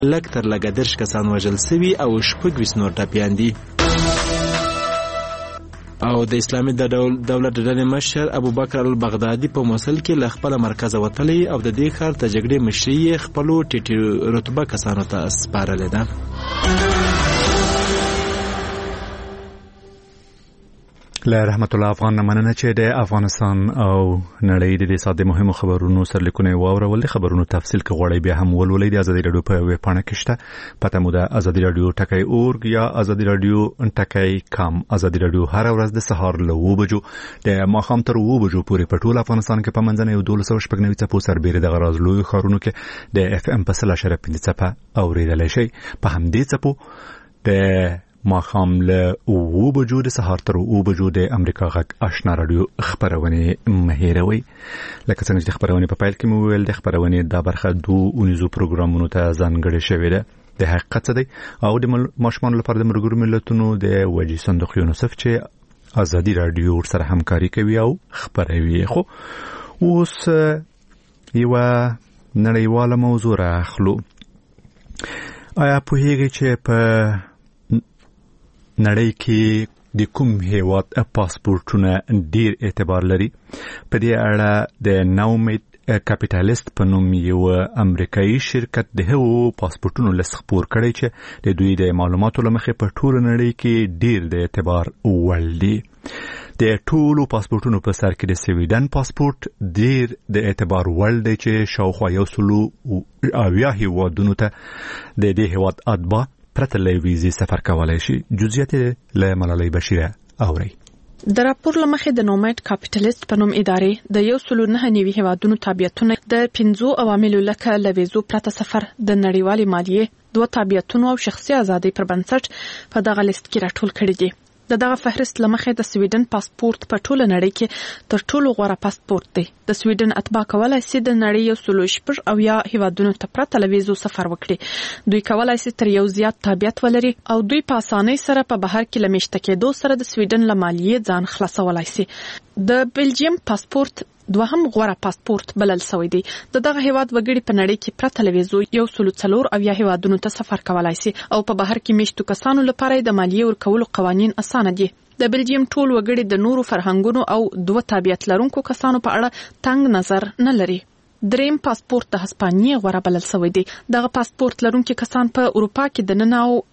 لږ تر لږه 10 کسان وژل سوي او 26 نور ټپیان دي. او د اسلامي دولت د ډلې مشر ابوبکر البغدادي په موصل کې له خپل مرکز وتلی او د دې ښار ته جګړې مشري خپل ټیټي رتبه کسانو ته سپارلې ده. له رحمت الله افغان مننه چې د افغانستان او نړۍ د ساده مهمو خبرونو سرلیکونه واورول. خبرونو تفصیل کې غوړی بیا هم ولولئ. د ازادي رادیو په ویب پاڼه کې شته. پته مو ده ازادي رادیو ټکی اورګ یا ازادي رادیو ټکی کام. ازادي رادیو هر ورځ د سهار له 9 بجو د ماښام تر 9 بجو پورې په ټول افغانستان کې په منځنۍ او 1290 څپو سربېره د غراز لوی ښارونو کې د اف ام په 0.5 څپه اوریدلای شي. په همدې څپو د ماښام له 9 بجو د سهار تر 9 بجو د امریکا غږ آشنا رادیو خبرونه مهیروي. لکه څنګه چې خبرونه په پایل کې مو ویل د خبرونه د برخه 2 پروګرامونو ته ځانګړي شوی ده. د حقیقت څه دی او د ماشومان لپاره د مرګور ملتونو د وجی صندوق یونیسف چې ازادي رادیو سره همکاري کوي او خبروي. خو اوس یو نړیواله موضوع راخلو. آیا پوهیږئ چې په نړۍ کې د کوم هیواد پاسپورتونه ډیر اعتبار لري؟ په دې اړه د نومید کاپیټالیست په نوم یو امریکایي شرکت د هغو پاسپورتونو لست خپور کړی چې د دوی د معلوماتو له مخې په ټوله نړۍ کې ډیر د اعتبار وړ دي. د ټولو پاسپورتونو په سر کې د سویډن پاسپورت ډیر د اعتبار وړ دی چې شاوخوا 180 هیوادونو ته د دې هیواد اتباع پرته له ویزې سفر کولای شي. جزئیات له ملالۍ بشیره اوري. د راپور لمخې د نومید کاپیټالیست په نوم ادارې د 190 هیوادونو تابعیتونه د 5 عواملو لکه لویزو پرته سفر، د نړیوالې مالیې، 2 تابعیتونو او شخصي ازادۍ پر بنسټ په دغه لیست کې راټول کړي دي. دغه فهرست لمخې د سویډن پاسپورت په ټوله نړۍ کې تر ټولو غوره پاسپورت دی. د سویډن اتباع کولای شي د نړۍ 160 او یا هیوادونو ته پرته له ویزو سفر وکړي. دوی کولای شي تر یو زیات تابعیت ولري او دوی په اسانۍ سره په بهر کې لمشته کېدو سره د سویډن له مالیې ځان خلاصولای شي. د بلجیم پاسپورت دوهم غوره پاسپورت بلل شوی دی. دغه هیواد وګړي په نړۍ کې پرته له ویزو 104 او یا هیوادونو ته سفر کولای شي او په بهر کې میشتو کسانو لپاره د مالیې ورکولو قوانین اسانه دي. د بلجیم ټول وګړي د نورو فرهنګونو او 2 تابعیت لرونکو کسانو په اړه تنگ نظر نه لري. دریم پاسپورت د هسپانیې غوره بلل شوی دی. دغه پاسپورت لرونکي کسان په اروپا کې د نن او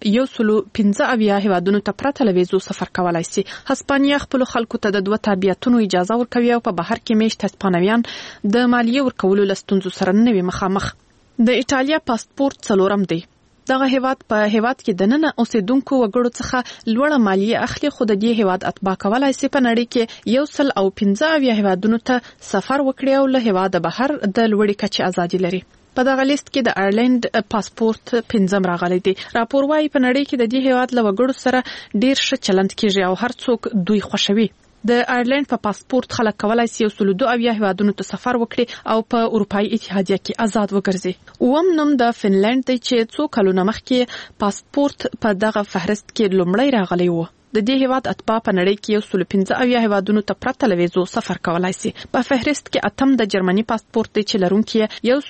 115 هیوادونو ته پرته له ویزو سفر کولای شي. هسپانیا خپل خلکو ته د 2 تابعیتونو اجازه ورکوي او په بهر کې میشت هسپانویان د مالیې ورکولو له ستونزو سره نه وي مخامخ. د ایټالیا پاسپورت 4م دی. دغه هیواد په هیواد کې د نن اوسیدونکو وګړو څخه لوړه مالیه اخلي، خو د دې هیواد اتباع کولای شي په نړۍ کې 115 هیوادونو ته سفر وکړي او له هیواد بهر د لوړې کچې ازادي لري. په دغه لیست کې د آیرلند پاسپورت 5م راغلی دی. راپور وايي په نړۍ کې د دې هیواد له وګړو سره ډیر ښه چلند کیږي او هر څوک دوی خوښوي. د آیرلند په پاسپورت خلک کولای شي 102 هیوادونو ته سفر وکړي او په اروپאי اتحادیه کې آزاد وګرځي. اوم نوم د فنلند دی چې څو کلونه مخکې پاسپورت په دغه فهرست کې لومړی راغلی و. د دې هیواد اتباع په نړۍ کې 115 هیوادونو ته پرته له ویزو سفر کولای شي. په فهرست کې اتم د جرمني پاسپورت دی چې لرونکي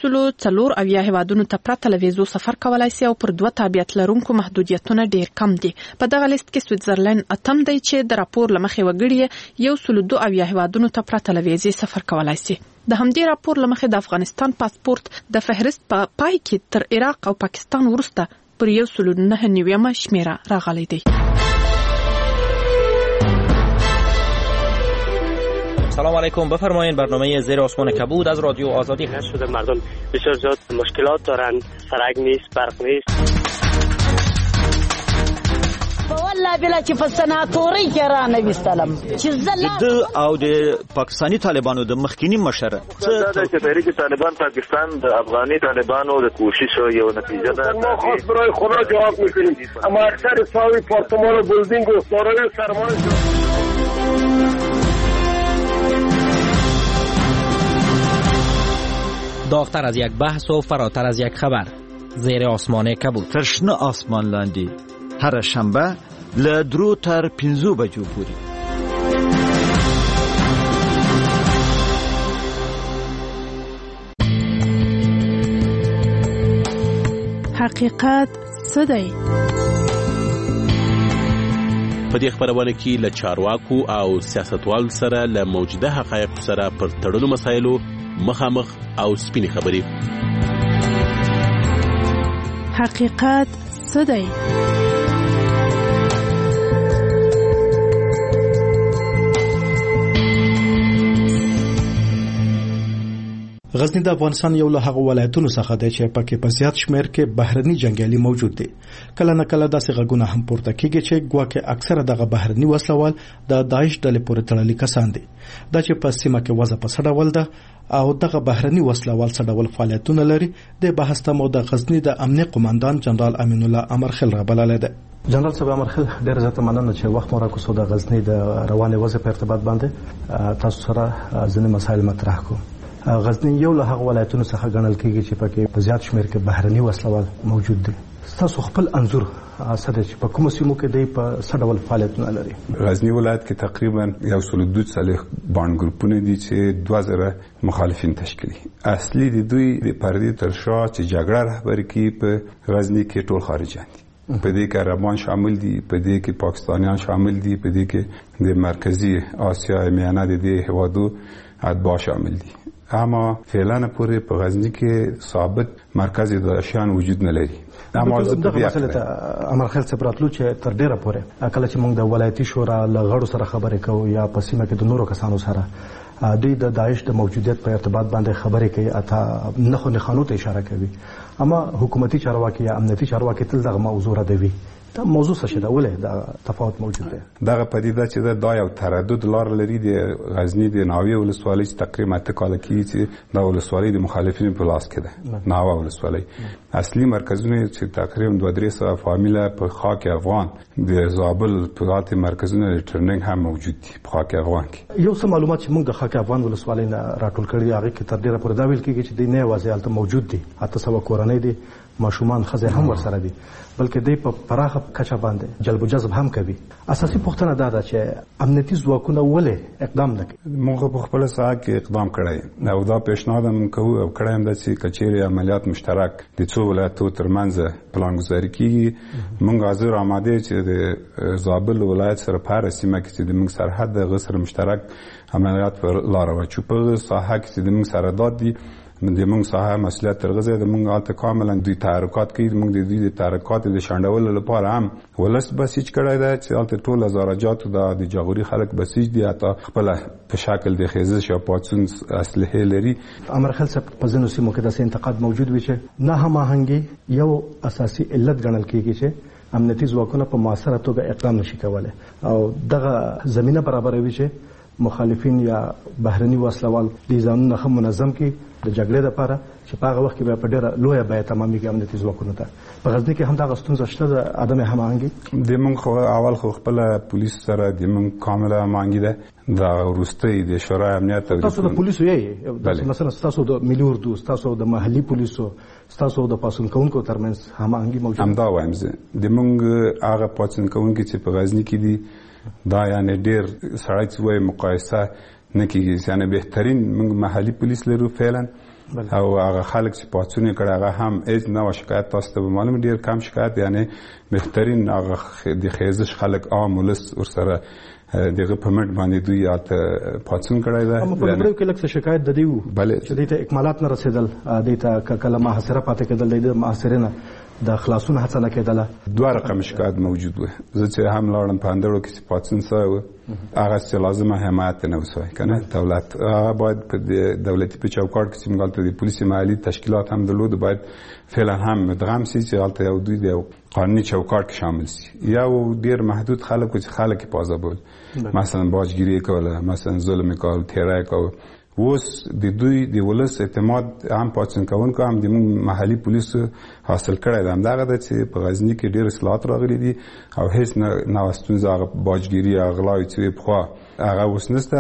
104 هیوادونو ته پرته له ویزو سفر کولای شي او پر 2 تابعیت لرونکو محدودیتونه ډیر کم دي. په دغه لیست کې سویټزرلند اتم دی چې د راپور لمخې وګړي 102 هیوادونو ته پرته له ویزې سفر کولای شي. د همدې راپور لمخې د افغانستان پاسپورت د فهرست په پای کې تر عراق او پاکستان وروسته پر 199 شمیره راغلی دی. سلام علیکم، بفرمایید. برنامه زیر آسمان کبود از رادیو آزادی هست. شده مردم بسیار زیاد مشکلات دارن، سرک نیست، برق نیست. والله بلا چې په سناتوري کې را نویستلم چې د او د پاکستانی طالبانو د مخکینی مشر څه د تحریک طالبان پاکستان د افغاني طالبانو د کوشش یو نتیجه ده. ما خاص برای خدا جواب میکنیم، اما اکثر ساوی پارتمان و بلدینگ و سارای سرمان داغتر از یک بحث و فراتر از یک خبر. زیر آسمان کبود. ترشنه آسمان لاندی هر شنبه له 2 تر 5 بجو پورې. حقیقت څه دی؟ په دې خبرونه کې له چارواکو او سیاستوالو سره له موجوده حقایقو سره پر تړلو مسایلو مخامخ او سپینې خبرې. حقیقت څه دی؟ غزنی د افغانستان یو له هغو ولایتونو څخه دی چې پکې په زیات شمېر کې بهرني جنگیالي موجود دي. کله نه کله داسې غږونه هم پورته کیږي چې ګواکې اکثره دغه بهرني وسلوال د داعش ډلې پورې تړلي کسان دي. دا چې په سیمه کې وضع په څه ډول ده او دغه بهرني وسلوال څه ډول فعالیتونه لري د بحث ته مو د غزنی د امنیه قوماندان جنرال امین الله امرخیل رابللی دی. جنرال صاحب امرخیل، ډېر زیاته مننه چې وخت مو راکوسو د غزنی د روانې وضع په ارتباط باندې تاسو سره ځینې مسایل مطرح کوم. غزنی یو له هغه ولایتونو څخه ګڼل کېږي چې پکې په زیات شمېر کې بهرني وسلوال موجود دي. تاسو خپل انځور سره چې په کومو سیمو کې دی په څه ډول فعالیتونه لري؟ غزنی ولایت کې تقریبا 102 باند ګروپونه دي چې 2000 مخالفین تشکیلي. اصلي د دوی د پردي تر شا چې جګړه رهبري کوي په غزنی کې ټول خارجيان دي. په دې کې عربان شامل دي، په دې کې پاکستانیان شامل دي، په دې کې د مرکزی آسیا میانه د دې هوادو اتباع شامل دي. اما فعلا پورې په غزنی کې ثابت مرکز داعشیان وجود نه لري. اما دغه مسله ته امرخیل څخه راتلو چې تر ډیره پورې کله چې موږ د ولایتي شورا له غړو سره خبرې کوو یا په سیمه کې د نورو کسانو سره دوی د داعش د موجودیت په ارتباط باندې خبرې کوي، اته نه خانو ته اشاره کوي. اما حکومتي چارواکي یا امنیتي چارواکي تل دغه موضوع ردوي. دا موضوع څه شي دا ولې دا تفاوت موجود دی؟ دغه پدیده چې دا یو تردد لار لري د غزنی د ناوې ولسوالۍ تقریبا 8 کال کې چې دا ولسوالۍ د مخالفینو په لاس کې ده. ناوې ولسوالۍ اصلي مرکزونه چې تقریبا 2-3 فامیله په خاک افغان د زابل په مرکزونه ټرننګ هم موجود دي په خاک افغان کې. یو څه معلومات چې موږ د خاک افغان ولسوالۍ نه راټول کړی هغه کې تر ډیره پورې دا ویل کېږي چې د نه وضعیت موجود دي، اته سو کورنۍ دي، ماشومان خزه هم ورسره دي، بلکې دوی په پراخه کچه باندې جلب و جذب هم کوي. اساسي پوښتنه دا ده چې امنیتي ځواکونه ولې اقدام نه کوي؟ موږ په خپل ساحه کې اقدام کړی او دا پیشنهاد هم کوو او کړی هم چې کچېرې عملیات مشترک د څو ولایتو ترمنځ پلانګذاري کیږي. موږ حاضر آماده چې د زابل ولایت سره په هر سیمه کې چې د موږ سرحد د غسر مشترک عملیات پر لار واچو په ساحه کې چې د موږ سره داد دي د موږ ساحه مسئولیت ترغزه د موږ الته کاملا دوی تحرکات کوي. موږ د دوی د تحرکات د شاندول لپاره هم ولس بسیج کړی دی چې الته ټول هزارجات د جاغوري خلک بسیج دي، حتی خپل په شکل د خیزش یا پاتسون اسلحه لري. امرخیل صاحب په ځینو سیمو کې داسې انتقاد موجود وي چې نه هماهنګي یو اساسي علت ګڼل کېږي چې امنیتي ځواکونه په موثره توګه اقدام نشي کولای او دغه زمينه برابروي چې مخالفین یا بهرني وسلوال د ځانونو هم منظم کی د جګړې لپاره چې په هغه وخت کې په ډېره لویه بیه تمامېږي امنیتي ځواکونو ته. په غزنی کې هم دا ستونزه شته د عدم هماهنګي. د موږ اول خو خپل پولیس سره د موږ کامله هماهنګي ده. دا وروستۍ د شورای امنیت او تاسو د پولیسو یې مثلا تاسو د ملي اردو، تاسو د محلي پولیسو، تاسو د پاسون کوونکو ترمنځ هماهنګي موجوده؟ همدا وایم زه د موږ هغه پاسون کوونکي چې په غزنی کې دي دا یعنی ډېر سړی چې وایي مقایسه نه کېږي. یعنی بهترین موږ محلي پولیس لرو فعلا او هغه خلک چې پاڅون کړي هغه هم هیڅ نه شکایت تاسو ته معلوم ډیر کم شکایت، یعنی بهترین هغه د خیزش خلک عام ولس ورسره دغه پمټ باندې دوی اته پاتون کړای دا. په لومړیو کې لکه شکایت د دیو چې د اکمالات نه رسیدل، د کله محاصره پاتې کېدل، د محاصرینه د خلاصون هڅه نه کېدله. دوه رقم شکایت موجود و. زه چې هم لاړم په اندړو کې پاتون سوی هغه چې لازمه حمایت نه وسوي کنه دولت باید په دولتي په چوکاټ کې چې موږ ته د پولیسي محلي تشکیلات هم درلود باید فعلا هم مدغم سي چې البته یو دوی د قانوني چوکاټ کې شامل سي. یو ډیر محدود خلک چې خلک پازه بول مثلا باجګيري کوله، مثلا ظلم کول، تیرای کول. اوس د دوی د ولس اعتماد هم پاتون کوونکو هم د محلي پولیسو حاصل کړی دی. همدغه ده چې په غزنی کې ډېر اصلاحات راغلي دي او هیڅ نه ستونزه هغه باجګيري اغلاوي چې پخوا هغه اوس نشته.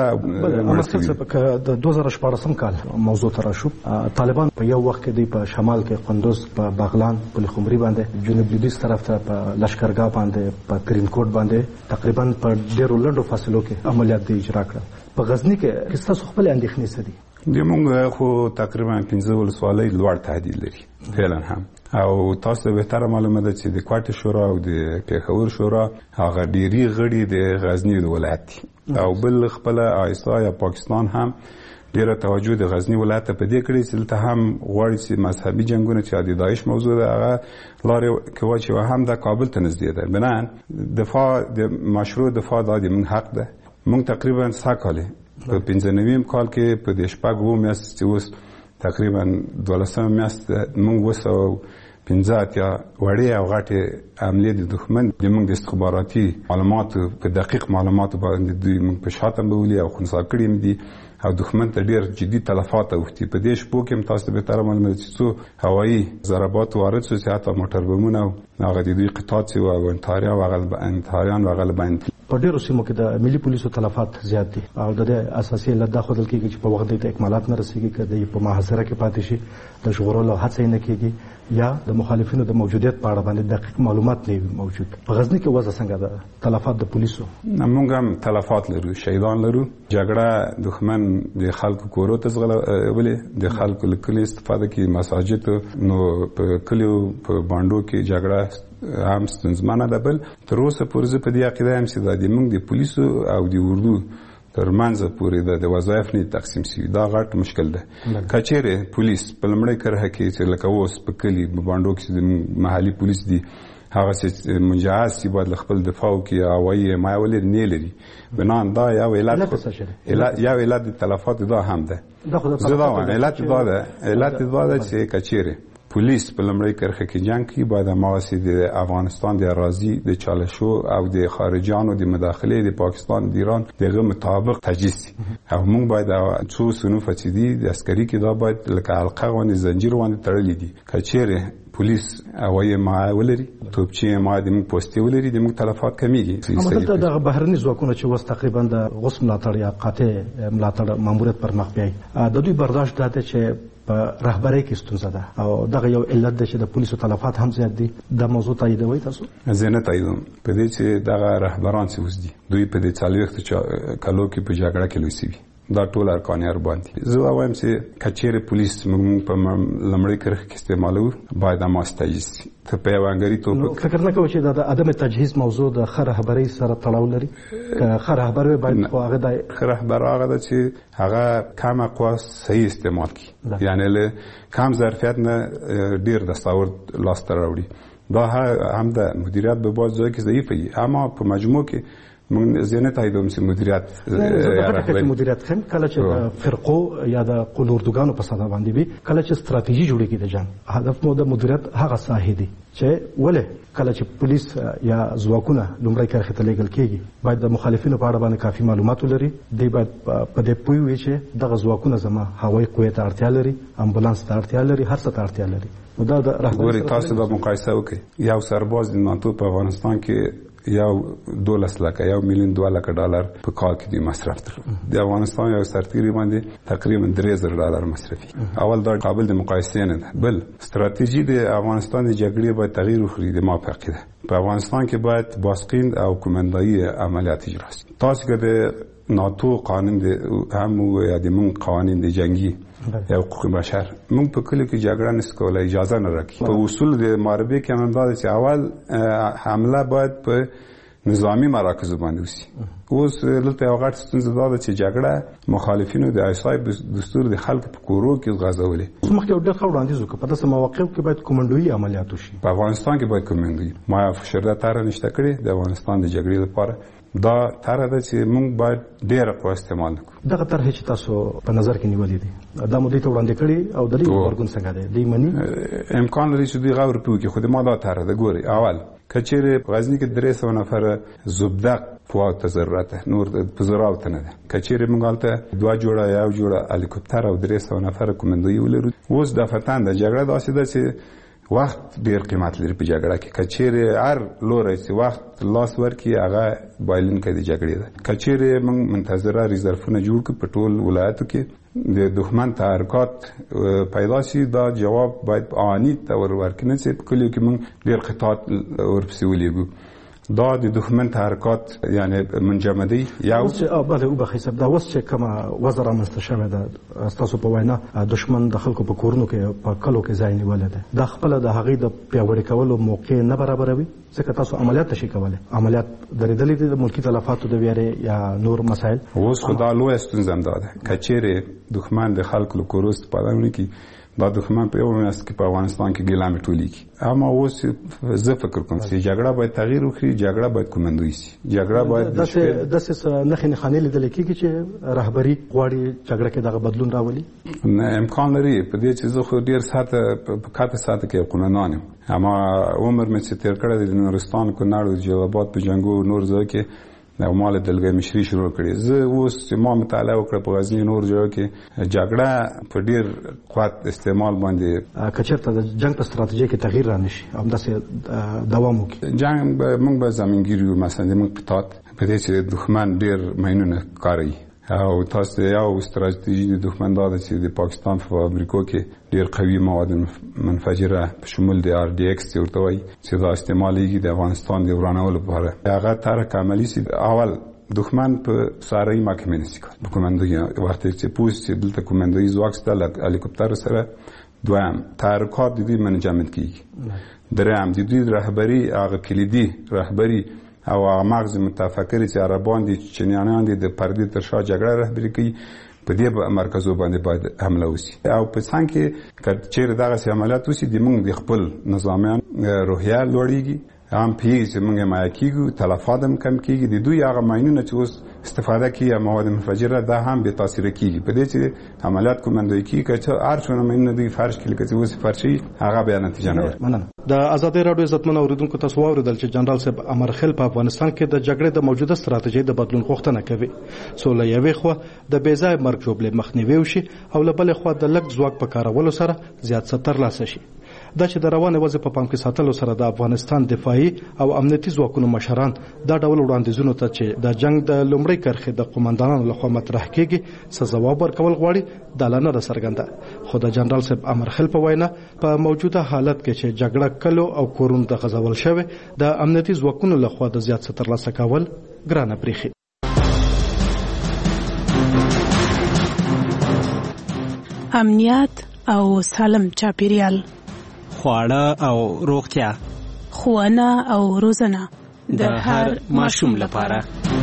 د 2014 کال موضوع ته راشو، طالبان په یو وخت کې په شمال کې قندوز، په بغلان، په خمري باندې، جنوب لویدیځ طرف ته په لشکرګاه باندې، په کرینکوټ باندې تقریبا په ډېرو لنډو فاصلو کې عملیات اجرا کړل. په غزنی کې تاسو خپل اندېښنې څه دي؟ د موږ خو تقریبا 15 ولسوالۍ لوړ تهدید لري فعلا هم او تاسو به تر معلومه ده چې د کوټه شورا او د پیښور شورا هغه ډيري غړي د غزنی ولایت او بل خپل آیسا یا پاکستان هم ډیره توجه د غزنی ولایت په دې کړی چې دلته هم غواړي چې مذهبي جنگونه چې د داعش موضوع ده هغه لارې کوي چې هم د کابل ته نږدې ده. بنان دفاع د مشروع دفاع د من حق ده. موږ تقریبا 100 کال په 95 کال کې په د شپږو میاشتو چې اوس تقریبا 12 میاشت موږ وسو 15 یا وړې او غټې عملیې د دښمن د موږ د استخباراتي معلوماتو په دقیق معلوماتو باندې دوی موږ په شاته بولي او خنثی کړی دي او دښمن ته ډیر جدي تلفات اوختي. په دې شپو کې تاسو به تر معلومه چې څو هوایي ضربات وارد شو چې حتی موټر بمونه او هغه د دوی قطعات او انتحاریا او انتحاریان وغلباند په ډیرو سیمو کې د ملي پولیسو تلفات زیات دي او د اساسي علت دا خدل کېږي چې په وخت د اکمالات نه رسیږي کله په محاصره کې پاتې شي د ژغورلو هڅه نه کېږي یا د مخالفینو د موجودیت په اړه باندې دقیق معلومات نه موجود. په غزنی کې وضع څنګه ده تلفات د پولیسو؟ موږ هم تلفات لرو، شهیدان لرو. جګړه دښمن د خلکو کورو ته ولې د خلکو لکلي استفاده کوي مساجد نو په کلیو په باندو کې جګړه هم ستونزمنه ده. بل تر اوسه پورې په دې عقیده هم چې د موږ د پولیسو او د اردو ترمنځ پورې د وظایف نه تقسیم شي دا غټ مشکل ده. کچېره پولیس په لمړی کرهه کې چې لکه اوس په کلی باندو کې د محلي پولیس دي هغه چې مجهز سی باید خپل دفاع کوي او وايي ما ولې نه لري. بنان دا یو علت د تلفات دا هم ده. علت دا ده چې کچېره پولیس په لمړی کرخه کې جنگ کوي باید ماوسی د افغانستان د اراضي د چالشو او د خارجيانو د مداخله د پاکستان د ایران دغه مطابق تجهیز او موږ باید څو صنوف چې دي د عسکري کې دا باید لکه حلقه باندې زنجیر باندې تړلې دي. کچېره پولیس هوایي ولري توپچې ما د موږ پوسټي ولري د موږ تلفات کمیږي. همدلته د بهرني ځواکونو چې وس تقریبا د غصب ملاتړ یا قاطع ملاتړ ماموریت پر مخ بیاي د دوی برداشت داته چې په رهبرۍ کې ستونزه ده او دغه یو علت ده چې د پولیسو تلفات هم زیات دي. د موضوع تاییدوي تاسو؟ زه نه تاییدوم په دې چې دغه رهبران چې اوس دي دوی په دې 40 کالو کې په جګړه کې لوي سوي دا ټول ارکانیار باندې. زه وایم چې کچېره پولیس موږ په لمړی کرخه کې استعمالو باید ما استجیز ته په وانګری ته فکر نه کوم چې د عدم تجهیز موضوع د خره رهبرۍ سره تړاو لري. خره رهبر باید هغه د خره رهبر هغه چې هغه کم اقوا صحیح استعمال کړي یعنی له کم ظرفیت نه ډیر دستاورد لاس ته راوړي. دا هم د مدیریت به باز ځای کې ضعیف وي اما په مجموع کې موږ زینت ایدوم چې مدیریت هم کله چې فرقو یا د قلوردوګانو په صدا باندې وي کله چې ستراتیژي جوړیږي د جنگ هدف مو د مدیریت هغه ساحه دي چې ولې کله چې پولیس یا ځواکونه لومړی کرخه ته لېږل کېږي باید د مخالفینو په اړه باندې کافي معلومات ولري. دی باید په دې پوه وي چې دغه ځواکونه زما هوایي قوت ته اړتیا لري، امبولانس ته اړتیا لري، هر څه ته اړتیا لري. دا د رهبرۍ تاسو د مقایسه وکړئ یو سرباز د ناتو په افغانستان کې یو 12 لکه $1 میلیون په کال کې دی مصرف درلود. د افغانستان یو سرتیری باندې تقریبا $3000 مصرفي. اول دا قابل د مقایسې نه ده. بل استراتیژي د افغانستان د جګړې باید تغییر وکړي. د ما په عقیده په افغانستان کې باید باسقین او کومندایي عملیات اجرا شي. تاسو کې د ناتو قانون د هم یا د من قوانین د جنگي یا حقوق بشر موږ په کله کې جګړه نس کولای اجازه نه راکړي. په اصول د معربه کې هم دا چې اول حمله باید په نظامی مراکز باندې وشي. اوس دلته یو غټ ستونزه ده چې جګړه مخالفینو د ایسای دستور د خلکو په کورو کې غځولې. مخکې ډېر ښه وړاندیز وکړ په داسې مواقعو کې باید کومندوي عملیات وشي. په افغانستان کې باید کومندوي ما فشرده تر نشته کړې د افغانستان د جګړې لپاره دا تر ده چې موږ باید ډېر قوه استعمال وکړو. دغه طرح چې تاسو په نظر کې نیولې دي دا مو دې ته وړاندې کړي او د دې ورګون څنګه دی دی منی امکان لري چې دوی غوړ پیو کې خو ما دا تر ده ګوري. اول کچېره په غزنی کې 300 نفر زبدق قوت ضرورت نور په ضرورت نه ده. کچېره موږ البته 2 جوړه یو جوړه هلیکوپټر او 300 نفر کومندوي ولرو. اوس د فتن د جګړه داسې ده چې وخت ډیر قیمت لري په جګړه کې. کچېره هر لوري چې وخت لاس ورکي هغه بایلن کې د جګړې ده. کچېره موږ منتظره ریزرفونه جوړ کړو په ټول ولایتو کې د دښمن تحرکات پیدا شي دا جواب باید آنی تور ورکنه چې په کلیو کې موږ ډیر قطعات ورپسې ولېږو. دا د دښمن تحرکات یعنی منجمدي یو بله او بخیسب دا وس چې کومه وزر رامنځته شوې ده ستاسو په وینا دښمن د خلکو په کورونو کې په کلو کې ځای نیولې ده دا خپل د هغې د پیاوړي کولو موقع نه برابروي ځکه تاسو عملیات نشئ کولی عملیات درېدلې دي د ملکي تلفاتو د ویرې یا نور مسایل اوس خو دا لویه ستونزه هم دا ده که چیرې دښمن د خلکو له کورو استفاده ونه کړي دا دښمن په یو میاشت کې په افغانستان کې ګیلامې ټولې کړي اما اوس زه فکر کوم چې جګړه باید تغییر وکړي جګړه باید کومندوي شي جګړه باید داسې نښې نښانې لیدل کېږي چې رهبري غواړي جګړه کې دغه بدلون راولي امکان لري په دې چې زه خو ډېر ساعته په کاته ساعته کې قومندان یم اما عمر مې چې تېر کړی دی د نورستان کونړ او جلال په جنګو نور ځای کې او مال دلګي مشري شروع کړي زه اوس چې ما مطالعه وکړه په غزنی نور ځای کې جګړه په ډیر قوت استعمال باندې کچرته د جنگ په ستراتیژي کې تغییر رانشي هم داسې دوام وکړي جنگ موږ به زمینګیرو مثلا موږ پټات په دې چې دښمن ډیر مینونه کاری او تاسو یو ستراتیژي د دښمن دا چې د پاکستان په فابریکو کې ډیر قوي مواد منفجره په شمول د ار ډي ایکس ورته وایي چې دا استعمالېږي د افغانستان د ورانولو لپاره هغه ترک عملي سي اول دښمن په ساري محکمې نشي کول په کومندوي وخت چې پوس چې دلته کومندوي ځواک ستل هلیکوپټر سره دوام تحرکات د دې منجمد کیږي دریم د دې رهبری هغه کلیدي رهبری او مغز متفکر چې عربان دي چینیان دي د پردي تر شا جګړه رهبری کوي په دې مرکزو باندې باید حمله وشي او په څنګه کې چیرې دغه عملیات وشي د موږ د خپل نظامیان روحیه لوړیږي هم پیږي چې موږ مایه کیږو تلفات هم کم کیږي د دوی هغه ماینونه چې اوس استفاده کوي مواد منفجره دا هم به تاثیر کیږي په دې چې عملیات کومندوي کیږي چې هر څونه ماینونه دوی فرش کړي چې اوس فرشي هغه به نتیجه نه ورکړي د ازادي رادیو عزتمن اوریدونکو تاسو واوریدل چې جنرال صاحب امر خیل په افغانستان کې د جګړې د موجوده ستراتیژۍ د بدلون غوښتنه کوي سوله یوې خو د بې ځای مرګ ژوبلې مخنیوي وشي او له بلې خوا د لږ ځواک په کارولو سره زیات څه ترلاسه شي دا چې د روانې وضع په پام کې ساتلو سره د افغانستان دفاعي او امنیتي ځواکونو مشران دا ډول وړاندیزونو ته چې د جنگ د لومړۍ کرښې د قومندانانو لخوا مطرح کېږي څه ځواب ورکول غواړي دا لا نه ده څرګنده خو د جنرال صاحب امر خیل په وینا په موجوده حالت کې چې جګړه کلو او کورونو د غزول شوی د امنیتي ځواکونو لخوا د زیات څه ترلاسه کول ګرانه پریخي امنیت او سالم چاپیریال خواړه او روغتیا ښوونه او روزنه د هر ماشوم لپاره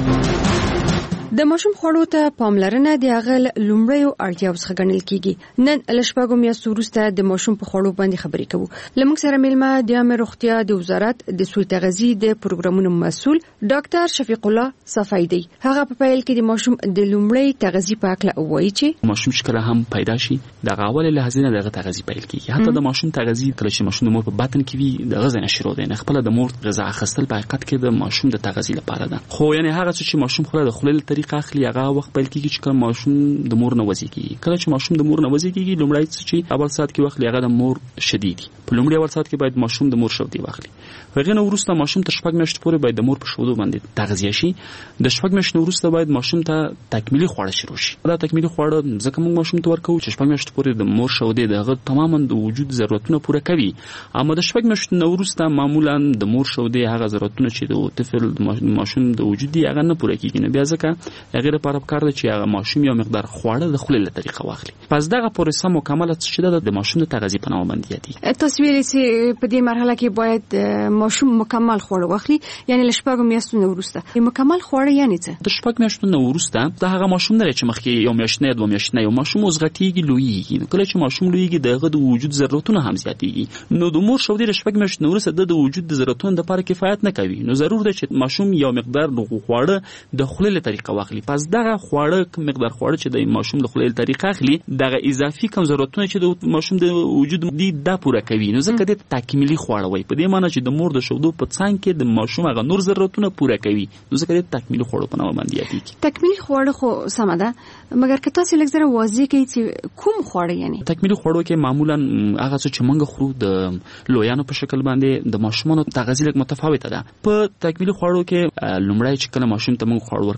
د ماشوم خوړو ته پاملرنه د هغه لومړیو اړتیاو څخه ګڼل کیږي نن لشپږم میاشتو وروسته د ماشوم په خوړو باندې خبرې کوو لمونږ سره میلمه د عامه روغتیا د وزارت د سوی تغذیه د پروګرامونو مسؤل ډاکټر شفیق الله صفای دی هغه په پیل کې د ماشوم د لومړی تغذیه په اړه وایي چې ماشوم شکل هم پیدا شي د اول لحظه نه دغه تغذیه پیل کیږي حتی د ماشوم تغذیه کله چې ماشوم د مور په بطن کې وي د غذا نشرو دی نه خپل د مور غذا اخیستل په حقیقت کې د ماشوم د تغذیه لپاره ده خو یعنی هغه چې ماشوم خپل د خلل طریقه اخلي هغه وخت پیل کیږي چې کله ماشوم د مور نه وځي کیږي کله چې ماشوم د مور نه وځي کیږي لومړی چې اول ساعت کې وخت هغه د مور شديدي په لومړی اول ساعت کې باید ماشوم د مور شودي واخلي هغه نو وروسته ماشوم تر شپږ میاشتې پورې باید د مور په شودو باندې تغذیه شي د شپږ میاشتې وروسته باید ماشوم ته تکمیلي خواړه شروع شي دا تکمیلي خواړه ځکه موږ ماشوم ته ورکوو چې شپږ میاشتې پورې د مور شودي دغه تماما د وجود ضرورتونه پوره کوي اما د شپږ میاشتې نو وروسته معمولا د مور شودي هغه ضرورتونه چې د طفل د ماشوم د وجودي هغه نه پوره کیږي نه بیا ځکه هغه لپاره پکار دی چې هغه ماشوم یو مقدار خواړه د خلل طریقه واخلي پس دغه پروسه مکمله شوه د ماشوم د تغذیه په نامه باندې یادي تصویر چې په دې مرحله کې باید ماشوم مکمل خواړه واخلي یعنی له شپږ میاشتو نه وروسته مکمل خواړه یعنی څه د شپږ میاشتو نه وروسته د هغه ماشوم نه چې مخکې یو میاشت نه دوه میاشت نه یو ماشوم وزغټیږي لویږي کله چې ماشوم لویږي دغه د وجود ضرورتونه هم زیاتېږي نو د مور شودي د شپږ میاشتو نه وروسته د وجود د ضرورتونو لپاره کفایت نه کوي نو ضرور ده چې ماشوم یو مقدار د خواړه د خلل طریقه واخلي پس دغه خواړه مقدار خواړه چې د ماشوم د خلل طریقه اخلي دغه اضافي کم ضرورتونه چې د ماشوم د وجود دی دا پوره کوي نو ځکه د تکمیلي خواړه وای په دې معنی چې د مور د شودو په څنګ کې د ماشوم هغه نور ضرورتونه پوره کوي نو ځکه د تکمیلي خواړو په نامه باندې یادېږي تکمیلي خواړه خو سمه ده مګر که تاسو لږ زره واضح کړئ چې کوم خواړه یعنی تکمیلي خواړو کې معمولا هغه څه چې موږ خورو د لویانو په شکل باندې د ماشومانو تغذیه لږ متفاوته ده په تکمیلي خواړو کې لومړی چې کله ماشوم ته موږ خواړه ورکوو باید کوشش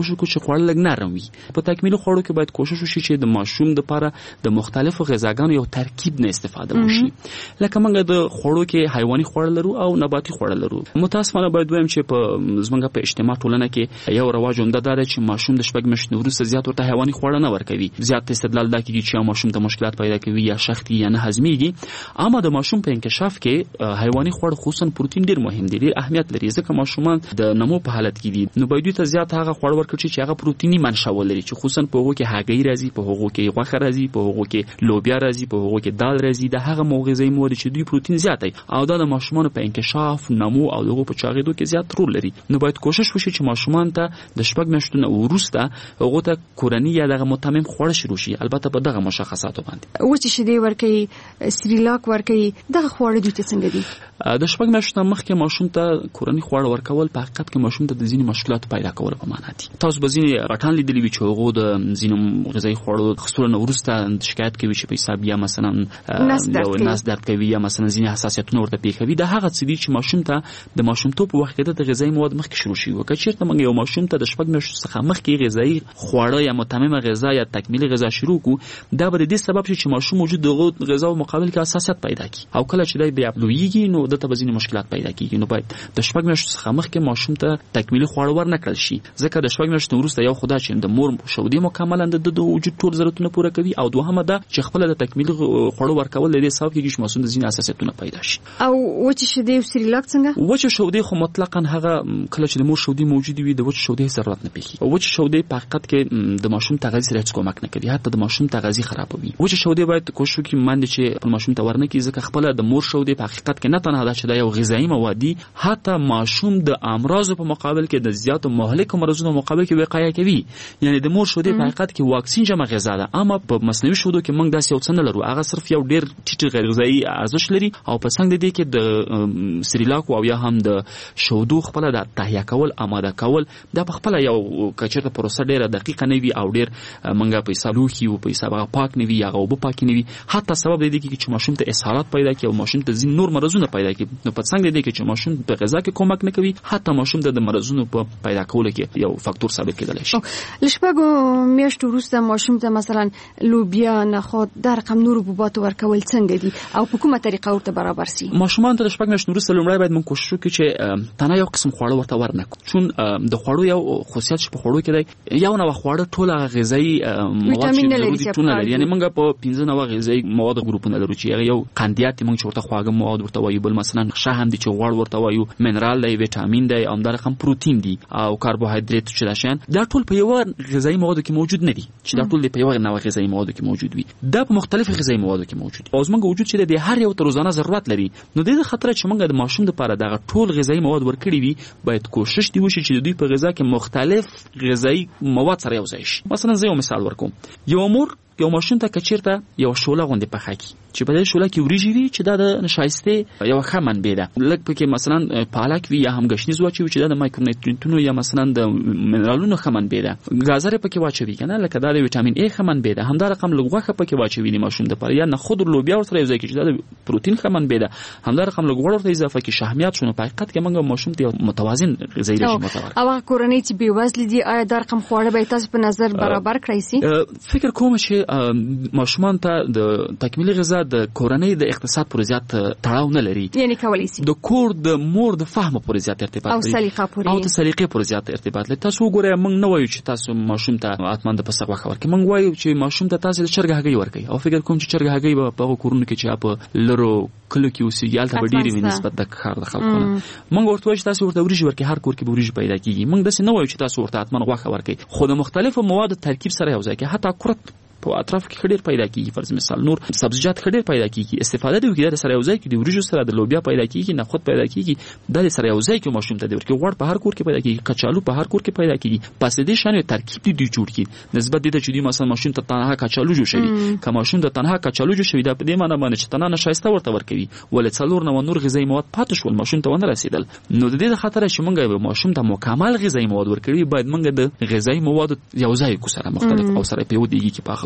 کوشش وکړو چې خواړه لږ نرم وي. په تکمیلي خوړو کې باید کوشش وشي چې د ماشوم لپاره د مختلفو غذاګانو یو ترکیب نه استفاده وشي. لکه موږ د خوړو کې حیواني خواړه لرو او نباتي خواړه لرو. متاسفانه باید وایم چې زمونږ په اجتماع ټولنه کې یو رواج عمده دا دی چې ماشوم د شپږ میاشتې وروسته زیات ورته حیواني خواړه نه ورکوي. زیات استدلال دا کیږي چې ماشوم ته مشکلات پیدا کوي یا شختي یا نه هضمېږي. اما د ماشوم په انکشاف کې حیواني خواړه خصوصا پروتین ډیر مهم دي، ډیر اهمیت لري، ځکه ماشومان د نمو په حالت کې دي. نو باید ته زیات هغه خواړه ورکړي چې هغه پروتینی منشأ ولري، چې خصوصا په هغه کې هګۍ راځي، په هغه کې غوښه راځي، په هغه کې لوبیا راځي، په هغه کې دال راځي. د هغه غذایي مواد چې دوی پروتین زیات دي او دا د ماشومان په انکشاف، نمو او دغه په چاغېدو کې زیات رول لري. نو باید کوشش وشي چې ماشومان ته د شپږ میاشتو نه وروسته هغه ته کورنی یا دغه متمم خواړه شروع شي، البته په دغه مشخصاتو باندې. وچې شیدې ورکوي، سریلاک ورکوي، دغه خواړه دوی ته څنګه دي؟ د شپږ میاشتو مخکې ماشوم ته کورنی خواړه ورکول په حقیقت کې ماشوم ته د ځینې مشکلات پیدا کول په معنا دي. تاسو به ځینې غټان لیدلی وي چې هغه د ځینې غذایي خوړو خصوصا وروسته شکایت کوي چې په حساب یا مثلا نس درد کوي یا مثلا ځینې حساسیتونه ورته پیښوي. دا هغه څه دي چې ماشوم ته د ماشومتوب په وخت کې د غذایي مواد مخکې شروع شي. وکړي چې موږ یو ماشوم ته د شپږ میاشتو څخه مخکې غذایي خواړه یا متممه غذا یا تکمیلي غذا شروع کو، دا به د دې سبب شي چې ماشوم وجود دغه غذا او مقابل کې حساسیت پیدا کړي او کله چې بیا لویږي نو د ته ځینې مشکلات پیدا کیږي. نو باید د شپږ میاشتو څخه مخکې ماشوم ته تکمیلي خواړه ورنکړل شي، ځکه د شپږ میاشتو وروسته یو خدای چې د مور شودې مکملا د وجود ټول ضرورتونه پوره کوي او دوهمه دا چې خپل د تکمیلي خوړو ورکول د دې سبب کیږي چې ماشوم د ځینې حساسیتونه پیدا شي. او وچې شیدې او سریلاک څنګه؟ وچې شودې خو مطلقاً هغه کله چې د مور شودې موجود وي د وچې شودې ضرورت نه پیږي. وچې شودې په حقیقت کې د ماشوم تغذیه سره هیڅ کومک نه کوي، حتی د ماشوم تغذیه خرابوي. وچې شودې باید کوشش وکړي باندې چې په ماشوم ته ورنکړي، ځکه خپل د مور شودې په حقیقت کې نه تنها دا چې دا یو غذایي مواد دي، حتی ماشوم د امراض په مقابل کې د زیاتو مهلکو مرزونو مقابل کې وقایه کوي. یعنی د مور شودې په حقیقت کې واکسین جمع غذا ده، اما په مصنوعي شودو کې موږ داسې یو څه نه لرو. هغه صرف یو ډیر ټیټ غیر غذایي ارزښت لري او په څنګ د دې کې د سریلاک او یا هم د شودو خپل د تهیه کول، آماده کول، دا په خپل یو کچره پروسه ډیره دقیقه نه وي او ډیر موږ په حساب لوخي او په حساب پاک نه وي یا او پاک نه وي، حتی سبب دی چې ماشوم ته اسهالات پیدا کوي او ماشوم ته ځین نور مرزونه پیدا کوي. نو په څنګ دی چې ماشوم په غذا کې کومک نه کوي، حتی ماشوم د مرزونو په پیدا کولو کې یو فاکتور ثابت کېدلی شي. لشپږو میاشتو وروسته ماشوم ته مثلا لوبیا، نخود، دا رقم نور حبوبات ورکول څنګه دي او په کومه طریقه ورته برابر سي؟ ماشومان ته شپږ میاشتو وروسته لومړی باید موږ کوشش وکړو چې تنه یو قسم خواړه ورته ورنکړو، چون د خوړو یو خاصیت چې په خوړو کې دی یو نوع خواړه ټول غذایي مواد چې ضروري ټول لري. یعنی موږ په 15 نوع غذایي مواد ګروپونه لرو چې یو قندیات موږ چې ورته خواږه مواد ورته وایو، بل مثلا شحم دي چې غوړ ورته وایو، منرال دی، ویټامین دی، او همدارقم پروتین دی او کاربوهایدریت چې راشن، دا ټول په یو غذایي موادو کې موجود نه دي چې دا ټول په یو نوع غذایي موادو کې موجود وي. دا په مختلفو غذایي موادو کې موجود دي او زموږ وجود چې د هر یو تر روزانه ضرورت لري. نو د دې خاطر چې موږ د ماشوم لپاره دغه ټول غذایي مواد ورکړي وي، باید کوشش دی وشي چې د دوی په غذا کې مختلف غذایي مواد سره یو ځای شي. مثلا زه یو مثال ورکوم، یو مور یو ماشوم ته کچیرته یو شوله غوندې پخه کی چې په دې شوله کې وریجې وي چې دا د نشایسته یو ښه منبع ده، لکه پکې مثلا پالک وي یا هم ګشنیز واچوي چې دا د مایکرونیوټرینټونو یا مثلا د منرالونو ښه منبع ده، ګازر پکې واچوي کنه لکه دا د ویټامین ای ښه منبع ده، همدا رقم لږه پکې واچوي د ماشوم لپاره، یا نخود او لوبیا ورته یو ځای کې چې دا د پروتین ښه منبع ده، همدا رقم لږ ورته اضافه کې شحمیات شونه. په حقیقت کې موږ ماشوم ته متوازن غذایي رژیم متوازن او کورنۍ چې بې وزله دي، آیا دا رقم خواړه به تاسو په نظر برابر کړئ سي؟ فکر کوم چې ماشومان ته د تکمیلي غذا د کورنۍ د اقتصاد پر زیات تړاو نه لري، یعنی کولی سي د کور د مور د فهم پر زیات ارتباط لري او د سلیقې پر زیات ارتباط لري. تاسو وګورئ موږ نه وایو چې تاسو ماشوم ته اتمن د پسغه خبر کې، موږ وایو چې ماشوم ته تاسو د چرګ هګۍ ورکړئ او فکر کوم چې چرګ هګۍ په کورونو کې چې په لرو کلو کې اوسېږي هلته به ډېرې وي نسبت د ښار د خلکو نه. موږ ورته وایو چې تاسو ورته وریجې ورکړئ، هر کور کې به وریجې پیدا کېږي. موږ داسې نه وایو چې تاسو ورته اتمن غوښه ورکړئ، خو د مختلفو موادو ترکیب سره یو ځای کې حتی کورت په اطراف کې خډیر پیدا کیږي، فرض مثال نور سبزیجات خډیر پیدا کیږي، استفاده دی وکړي د سره یو ځای کې د وریجو سره د لوبیا پیدا کیږي، نخود پیدا کیږي، د سره یو ځای کې ماشوم ته دی ورکړي، غوړ په هر کور کې پیدا کیږي، کچالو په هر کور کې پیدا کیږي. پس دې شان ترکیب دی جوړ کی نسبت دې ته چې مثلا ماشوم ته تنها کچالو جوړ شوی، که ماشوم ته تنها کچالو جوړ شوی دا په دې معنی باندې چې تنها نشایسته ورته ورکوي ولې څلور نور غذایي مواد پاتې شول ماشوم ته ونه رسیدل. نو د دې خاطر چې موږ ماشوم ته مکمل غذایي مواد ورکړي، باید موږ د غذایي مواد یو ځای کو سره مختلف او سره په یو دیږي کې په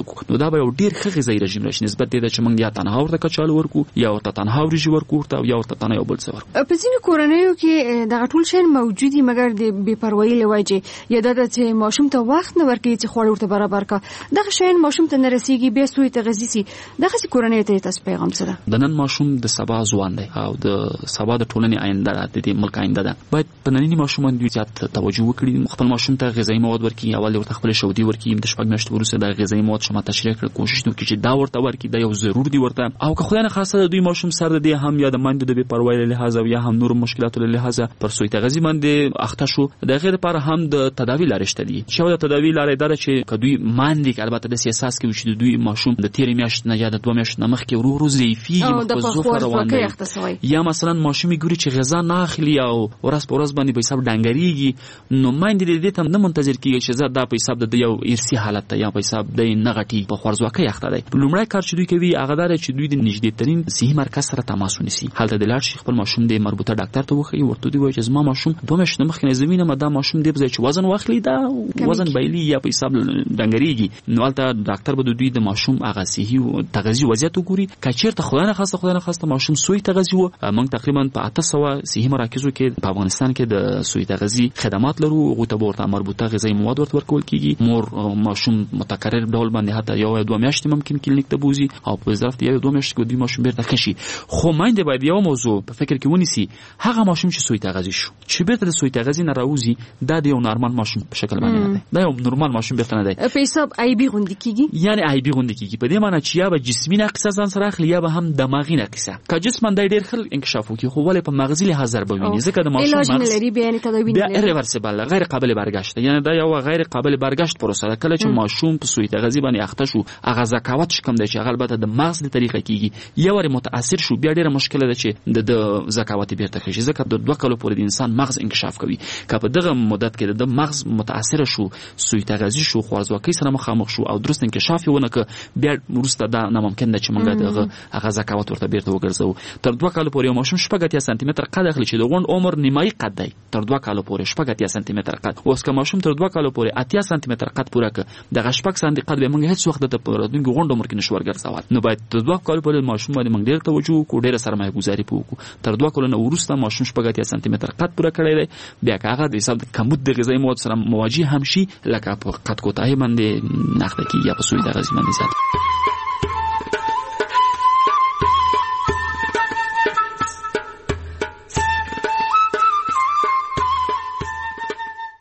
ورکو نو دا به یو ډیر ښه غذایی رژیم راشي نسبت دې چې موږ یا تنها ورته کچالو ورکو یا ورته تنها وريجي ورکو یا ورته تنها یو بل څه ورکو. په ځینو کورنیو کې دغه ټول شی موجودي مګر د بې پروايي لوجه یا د چې ماشوم ته وخت نه ورکړي چې خوړ ورته برابر کا دغه شی ماشوم ته نه رسیږي به سوی تغذیه سي دغه کورنۍ ته تاسو پیغام څه ده؟ د نن ماشوم د سبا ځوان دی او د سبا د ټولنې آینده ده د ملک آینده ده باید په نننی ماشومان دوی زیات توجه وکړي خپل ماشوم ته غذایی مواد ورکړي اول ورته خپل شودي ورکړي د شپږ میاشتو وروسته د غذایی مواد شمه تشریح کړي کوشش وکړي چې دا ورته ورکړي دا یو ضرور دی ورته او که خدای نه خواسته دوی ماشوم سره د هم یا د ماندو د بې پروايي له لحاظ یا هم نور مشکلاتو له لحاظ پر سوی تغذیه باندې اخته شو د غیر پر هم د تداوی لارې شته دي چې د تداوی لارې دا چې کدوې ماندې البته د سیاست کې چې دوی ماشوم د تیر میاشت نه یا د 2 میاشت نه مخکې ورو ضعیفي مخزوفه روان دي یا مثلا ماشومي ګوري چې غذا نه اخلي او ورځ په ورځ باندې په حساب ډنګريږي نو ماندې دې ته نه منتظر کیږي چې زه دا په حساب د یو ارثي حالت ته یا په حساب د نغټي په خورځواکۍ اخته دی لومړی کار چې دوی کوي هغه دا چې دوی د نږدې ترين صحي مرکز سره تماس ونیسي هلته د لاړ شي خپل ماشوم د مربوطه ډاکټر ته وخی ورته دی وایي چې زما ماشوم 2 میاشتې مخکې زمينه مدا ماشوم دی چې وزن واخلي دا وزن بایلی یا په حساب ډنګريږي نو هلته ډاکټر به دوی د ماشوم هغه صحي تغذیه وضعیت وګوري کچیرته خدای نه خواسته ماشوم سوی تغذیه موږ تقریبا په 800 صحي مراکزو کې په افغانستان کې د سوی تغذیه خدمات لرو غوته ورته مربوطه غذایی مواد ورکول کیږي مور ماشوم متکرر ډول باندې حتی یو 2 میاشتې ممکن کلینیک ته بوزي او په ظرف یو 2 میاشتې کې دوی ماشوم بیرته کشي خو ماینده باید یو موضوع په فکر کې ونیسي هغه ماشوم چې سوی تغذیه شو چې بیرته د سوی تغذیه نه راوځي دا د یو نورمال ماشوم په شکل باندې نه دی دا یو نورمال ماشوم بیرته نه دی په حساب ای بي غوندي کیږي یعنی ای بي غوندي کیږي په دې معنی چې یا به جسمي نقص ځان سره اخلي یا به هم دماغي نقص که جسم باندې ډیر خل انکشاف وکړي خو ولې په مغزي لحاظ ضربه ویني ځکه د ماشوم علاج نه لري به تداوی نه لري ریورسیبل غیر قابل برگشت یعنی دا یو غیر قابل برگشت پروسه ده کله چې ماشوم په سوی تغذیه باندې اخته شو هغه زکاوت شکم دی چې البته د مغز د طریقه کیږي یو ور متاثر شو بیا ډیره مشکله ده چې د زکاوت بیرته کیږي ځکه د 2 کالو پورې د انسان مغز انکشاف کوي که په دغه مدت کې د مغز متاثر شو سوی تغذیه شو خوارزواکۍ سره مخامخ شو او درست انکشاف یې ونه ک بیا ورسته دا ناممکن ده چې موږ هغه زکاوت ورته بیرته وګرځو تر 2 کالو پورې ماشوم 8 سانتی متر قد اخلي چې د غونډ عمر نیمایي قد دی تر 2 کالو پورې 8 سانتی متر قد اوس که ماشوم تر 2 کالو پورې 8 سانتی متر قد پوره ک د 8 سانتی قد به موږ هیڅ وخت د پرودونکو غونډ عمر کې نشو ورګرځول نو باید تر 2 کالو پورې ماشوم باندې موږ ډیر توجه وکړو ډیر سرمایه گذاري وکړو تر 2 کالو نه ورسته ماشوم 8 سانتی متر قد پوره کړی دی بیا هغه د حساب کمبود د غذایی مواد سره مواجه هم شي لکه په قد کوتاه باندې نقد کی یا په سوی تغذیه باندې زیات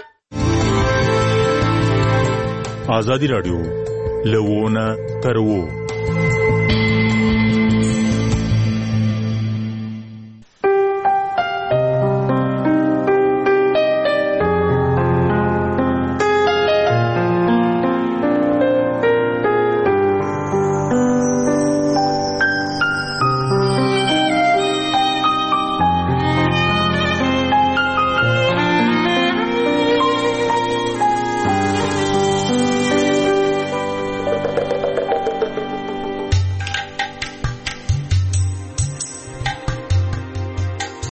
آزادی رادیو لوونه ترو